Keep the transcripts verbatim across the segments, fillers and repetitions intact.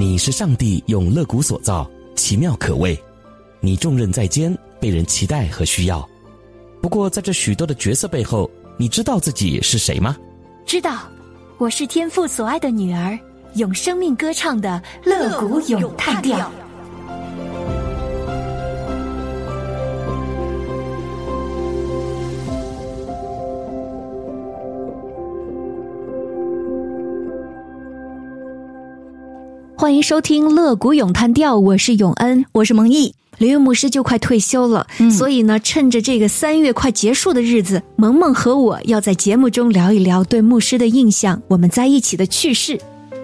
你是上帝用肋骨所造，奇妙可畏。你重任在肩，被人期待和需要。不过在这许多的角色背后，你知道自己是谁吗？ 知道，我是天父所爱的女儿，用生命歌唱的肋骨咏叹调。欢迎收听肋骨咏叹调，我是永恩， 我是蒙毅。 刘岳牧师就快退休了、嗯、所以呢，趁着这个三月快结束的日子，萌萌和我要在节目中聊一聊对牧师的印象，我们在一起的趣事。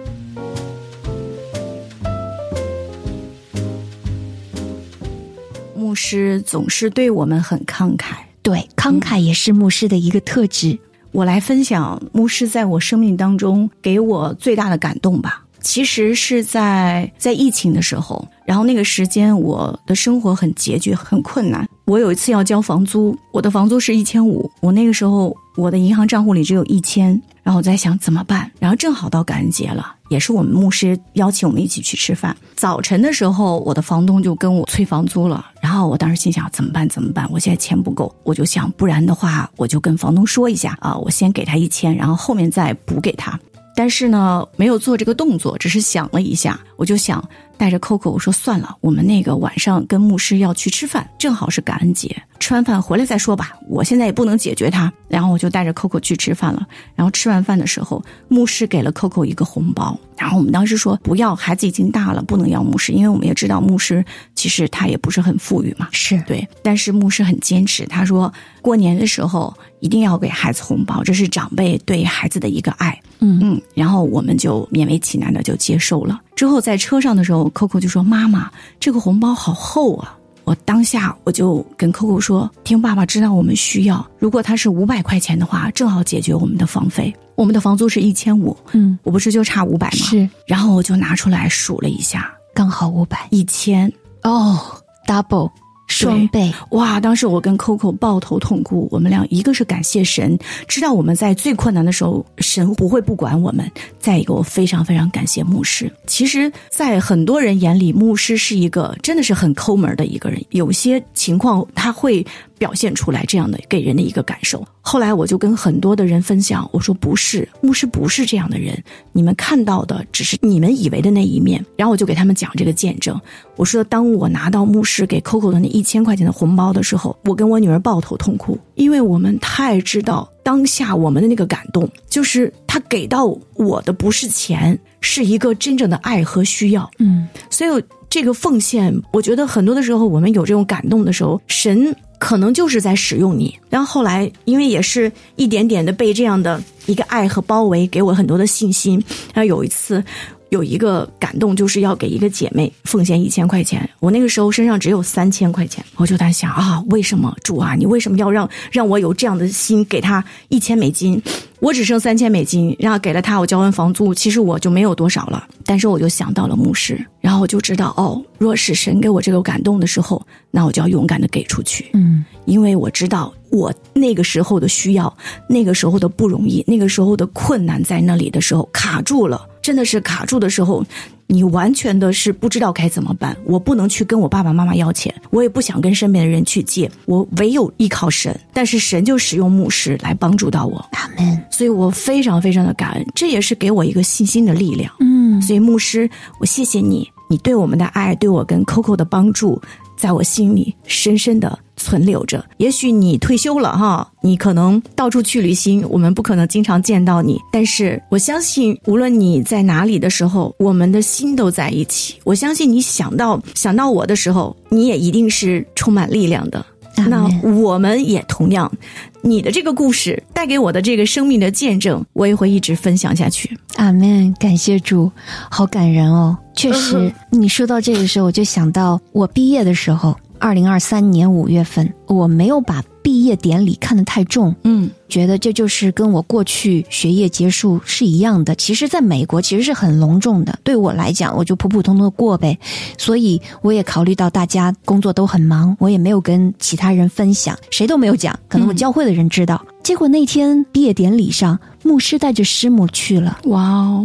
牧师总是对我们很慷慨， 对，慷慨也是牧师的一个特质、嗯、 我来分享牧师在我生命当中给我最大的感动吧。其实是在在疫情的时候，然后那个时间我的生活很拮据，很困难。我有一次要交房租，我的房租是一千五，我那个时候我的银行账户里只有一千，然后我在想怎么办。然后正好到感恩节了，也是我们牧师邀请我们一起去吃饭。早晨的时候，我的房东就跟我催房租了，然后我当时心想怎么办怎么办？我现在钱不够，我就想不然的话，我就跟房东说一下啊，我先给他一千，然后后面再补给他。但是呢，没有做这个动作，只是想了一下，我就想带着 Coco， 我说算了，我们那个晚上跟牧师要去吃饭，正好是感恩节，吃完饭回来再说吧，我现在也不能解决他。然后我就带着 Coco 去吃饭了。然后吃完饭的时候，牧师给了 Coco 一个红包，然后我们当时说不要，孩子已经大了，不能要牧师，因为我们也知道牧师其实他也不是很富裕嘛， 是对。但是牧师很坚持，他说过年的时候一定要给孩子红包，这是长辈对孩子的一个爱。嗯嗯，然后我们就勉为其难的就接受了。之后在车上的时候 Coco 就说妈妈，这个红包好厚啊。我当下我就跟 Coco 说，听爸爸知道我们需要，如果他是五百块钱的话，正好解决我们的房费。我们的房租是一千五，嗯，我不是就差五百吗？ 是。 然后我就拿出来数了一下， 刚好五百， 一千哦 ，double。双倍。 哇，当时我跟 Coco 抱头痛哭，我们俩一个是感谢神，知道我们在最困难的时候神不会不管我们，再一个我非常非常感谢牧师。其实在很多人眼里，牧师是一个真的是很抠门的一个人，有些情况他会表现出来这样的给人的一个感受。后来我就跟很多的人分享，我说不是，牧师不是这样的人，你们看到的只是你们以为的那一面。然后我就给他们讲这个见证，我说当我拿到牧师给 Coco 的那一千块钱的红包的时候，我跟我女儿抱头痛哭，因为我们太知道当下我们的那个感动，就是他给到我的不是钱，是一个真正的爱和需要。嗯，所以这个奉献，我觉得很多的时候我们有这种感动的时候，神可能就是在使用你。然后后来因为也是一点点的被这样的一个爱和包围，给我很多的信心。然后有一次有一个感动，就是要给一个姐妹奉献一千块钱，我那个时候身上只有三千块钱，我就在想啊，为什么主啊，你为什么要让让我有这样的心，给她一千美金，我只剩三千美金，然后给了她，我交完房租，其实我就没有多少了。但是我就想到了牧师，然后我就知道哦，若是神给我这个感动的时候，那我就要勇敢的给出去。嗯，因为我知道我那个时候的需要，那个时候的不容易，那个时候的困难在那里的时候卡住了，真的是卡住的时候，你完全的是不知道该怎么办。我不能去跟我爸爸妈妈要钱，我也不想跟身边的人去借，我唯有依靠神。但是神就使用牧师来帮助到我， 阿们。 所以我非常非常的感恩，这也是给我一个信心的力量。嗯，所以牧师，我谢谢你，你对我们的爱，对我跟 Coco 的帮助，在我心里深深的存留着。也许你退休了哈，你可能到处去旅行，我们不可能经常见到你，但是我相信无论你在哪里的时候，我们的心都在一起。我相信你想到想到我的时候，你也一定是充满力量的。那我们也同样，你的这个故事带给我的这个生命的见证，我也会一直分享下去。 阿们，感谢主，好感人哦。确实，你说到这个时候，我就想到我毕业的时候，二零二三年五月份，我没有把毕业典礼看得太重，嗯，觉得这就是跟我过去学业结束是一样的。其实在美国其实是很隆重的，对我来讲我就普普通通的过呗。所以我也考虑到大家工作都很忙，我也没有跟其他人分享，谁都没有讲，可能我教会的人知道。嗯，结果那天毕业典礼上，牧师带着师母去了。 哇哦！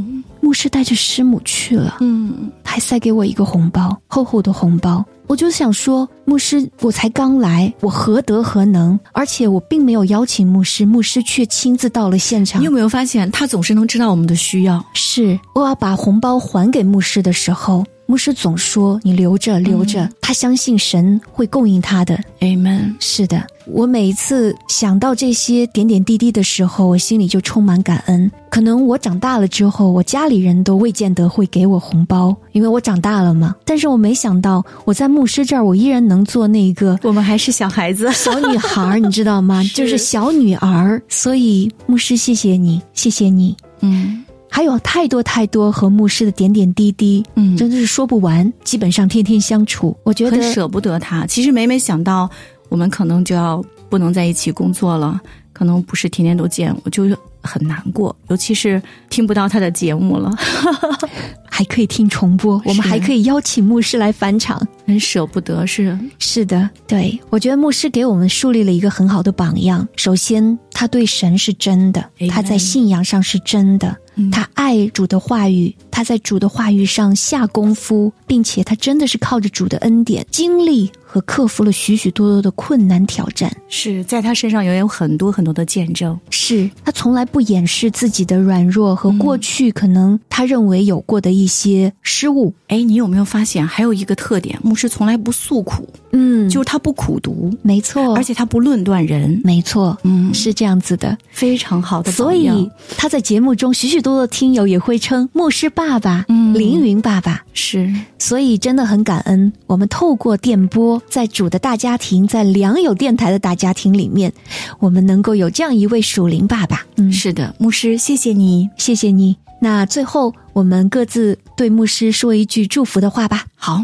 牧师带着师母去了， 嗯， 还塞给我一个红包，厚厚的红包。我就想说，牧师，我才刚来，我何德何能？而且我并没有邀请牧师，牧师却亲自到了现场。 你有没有发现，他总是能知道我们的需要？ 是，我要把红包还给牧师的时候，牧师总说你留着留着、嗯、他相信神会供应他的。 Amen。 是的，我每一次想到这些点点滴滴的时候，我心里就充满感恩。可能我长大了之后，我家里人都未见得会给我红包，因为我长大了嘛。但是我没想到我在牧师这儿，我依然能做那个， 我们还是小孩子小女孩你知道吗？是就是小女儿。所以牧师谢谢你，谢谢你。 嗯， 还有太多太多和牧师的点点滴滴，嗯，真的是说不完。基本上天天相处，我觉得很舍不得他。其实每每想到我们可能就要不能在一起工作了，可能不是天天都见，我就很难过。尤其是听不到他的节目了还可以听重播，我们还可以邀请牧师来返场， 很舍不得。是是的，对，我觉得牧师给我们树立了一个很好的榜样。首先他对神是真的，他在信仰上是真的，他爱主的话语，他在主的话语上下功夫，并且他真的是靠着主的恩典经历和克服了许许多多的困难挑战。 是在他身上也有很多很多的见证， 是他从来不掩饰自己的软弱和过去可能他认为有过的一些失误。 哎、嗯，你有没有发现还有一个特点，牧师从来不诉苦，嗯，就是他不苦读， 没错， 而且他不论断人， 没错，嗯，是这样子的， 非常好的榜样。 所以他在节目中许许多多的听友也会称牧师爸爸，嗯，凌云爸爸。 是， 所以真的很感恩，我们透过电波，在主的大家庭，在良友电台的大家庭里面，我们能够有这样一位属灵爸爸。 嗯，是的，牧师谢谢你， 谢谢你。那最后我们各自对牧师说一句祝福的话吧。 好，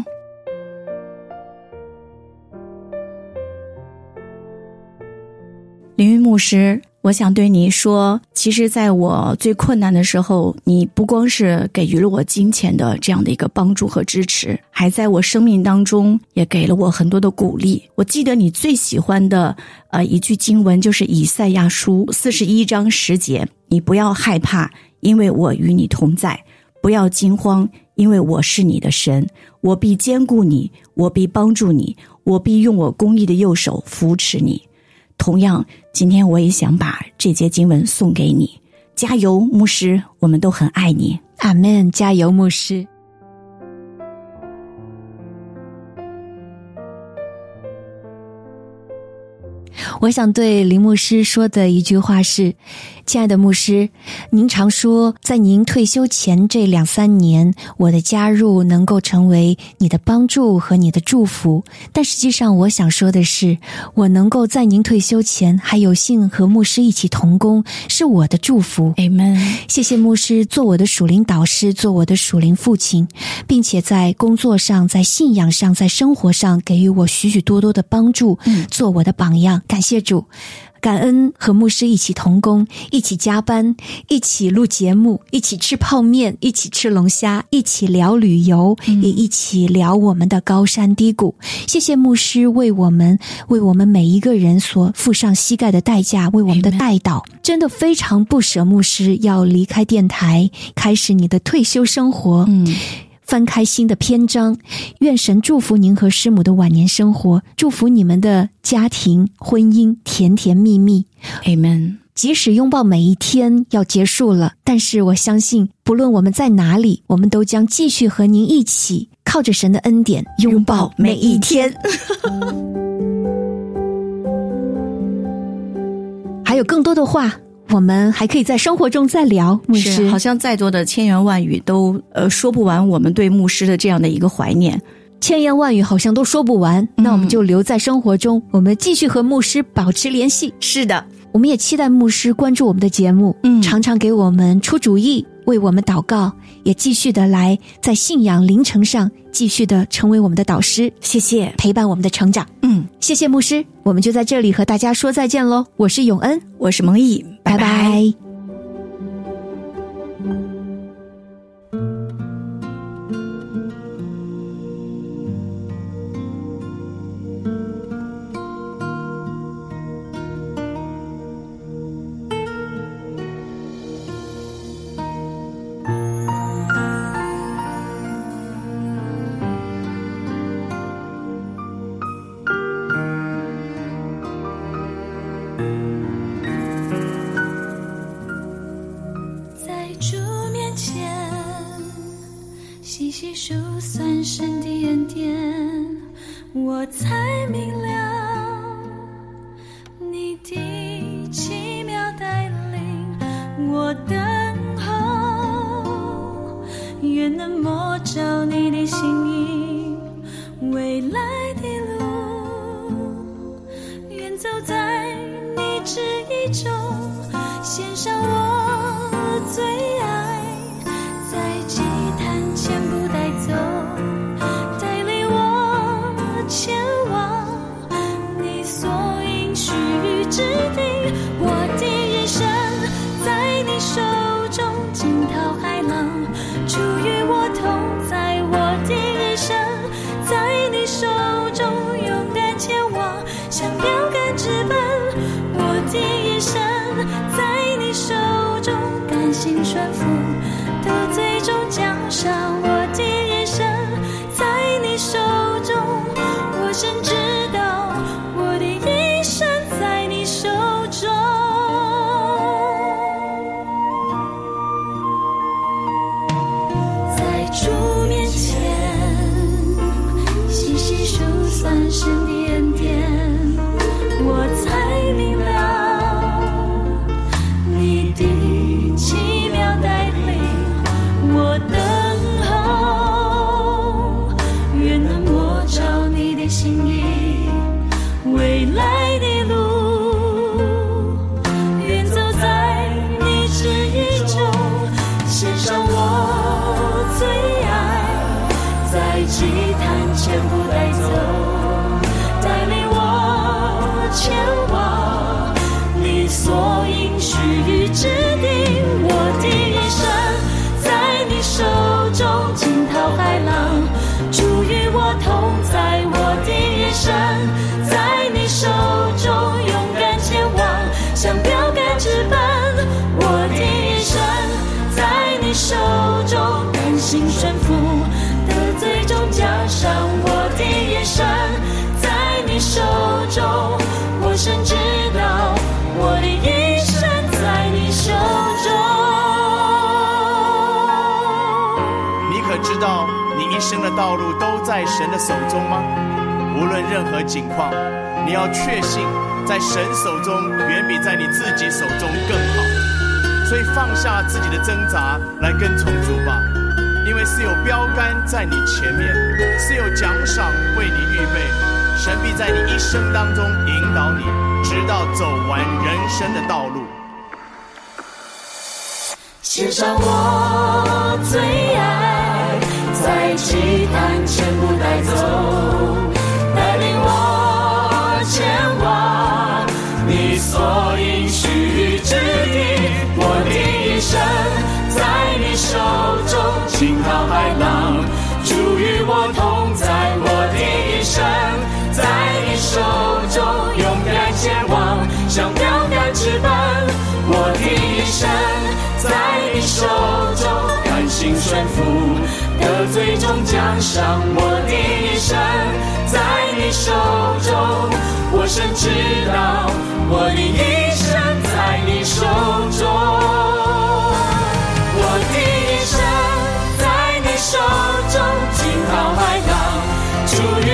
凌云牧师，我想对你说，其实在我最困难的时候，你不光是给予了我金钱的这样的一个帮助和支持，还在我生命当中也给了我很多的鼓励。我记得你最喜欢的呃一句经文就是以赛亚书四十一章十节，你不要害怕，因为我与你同在，不要惊慌，因为我是你的神，我必坚固你，我必帮助你，我必用我公义的右手扶持你。同样，今天我也想把这节经文送给你。加油，牧师，我们都很爱你。 阿们，加油，牧师。我想对林牧师说的一句话是，亲爱的牧师，您常说在您退休前这两三年，我的加入能够成为你的帮助和你的祝福，但实际上我想说的是，我能够在您退休前还有幸和牧师一起同工，是我的祝福。 Amen。 谢谢牧师做我的属灵导师，做我的属灵父亲，并且在工作上，在信仰上，在生活上给予我许许多多的帮助，嗯，做我的榜样。感谢主，感恩和牧师一起同工，一起加班，一起录节目，一起吃泡面，一起吃龙虾，一起聊旅游，嗯，也一起聊我们的高山低谷。谢谢牧师为我们为我们每一个人所付上膝盖的代价，为我们的代祷，真的非常不舍牧师要离开电台，开始你的退休生活，嗯，翻开新的篇章。愿神祝福您和师母的晚年生活，祝福你们的家庭婚姻甜甜蜜蜜。 Amen。 即使拥抱每一天要结束了，但是我相信不论我们在哪里，我们都将继续和您一起靠着神的恩典拥抱每一天还有更多的话我们还可以在生活中再聊。牧师， 是，好像再多的千言万语都呃说不完我们对牧师的这样的一个怀念， 千言万语好像都说不完，嗯，那我们就留在生活中，我们继续和牧师保持联系。 是的， 我们也期待牧师关注我们的节目，嗯，常常给我们出主意，为我们祷告，也继续的来在信仰灵程上继续的成为我们的导师。 谢谢， 陪伴我们的成长。嗯，谢谢牧师，我们就在这里和大家说再见咯。我是永恩， 我是蒙毅，拜拜。 拜拜。 算神的恩典，我才明了你的奇妙带领，我等候，愿能摸着你的心意，未来的路，愿走在你旨意中，献上我最爱，在祭坛前不带走，带领我前往你所应许之地。我的人生在你手中，惊涛骇浪主与我同在。我的人生在你手中，勇敢前往，向标杆直奔。我的人生在你手中，甘心顺服，得最终奖赏。我的人生在你手中，我深知道我的一生在你手中。在主面前细细数算神的恩典，我才明了你的奇妙带领，我等候，愿能摸着你的心意，未来的路，愿走在你旨意中，献上我最爱，在祭坛前不带走，带领我前往你所应许之地。我的人生在你手中，惊涛骇浪主与我同在。我的人生在你手中，勇敢前往，向标杆直奔。我的人生在你手中，甘心顺服，得最终奖赏。我的人生在你手中，我深知道我的一生在你手中。 你可知道你一生的道路都在神的手中吗？无论任何境况，你要确信在神手中远比在你自己手中更好。所以放下自己的挣扎，来跟从主吧，因为是有标杆在你前面，是有奖赏为你预备。神必在你一生当中引导你，直到走完人生的道路。 献上我最爱，在祭坛前不带走，带领我前往你所应许之地。我的一生在你手中，惊涛骇浪主与我同在。我的一生在你手中，勇敢前往，向标杆直奔。我的一生在你手中，甘心顺服，得最终奖赏。我的一生在你手中，我深知道我的一生在你手中。我的一生在你手中，惊涛骇浪主与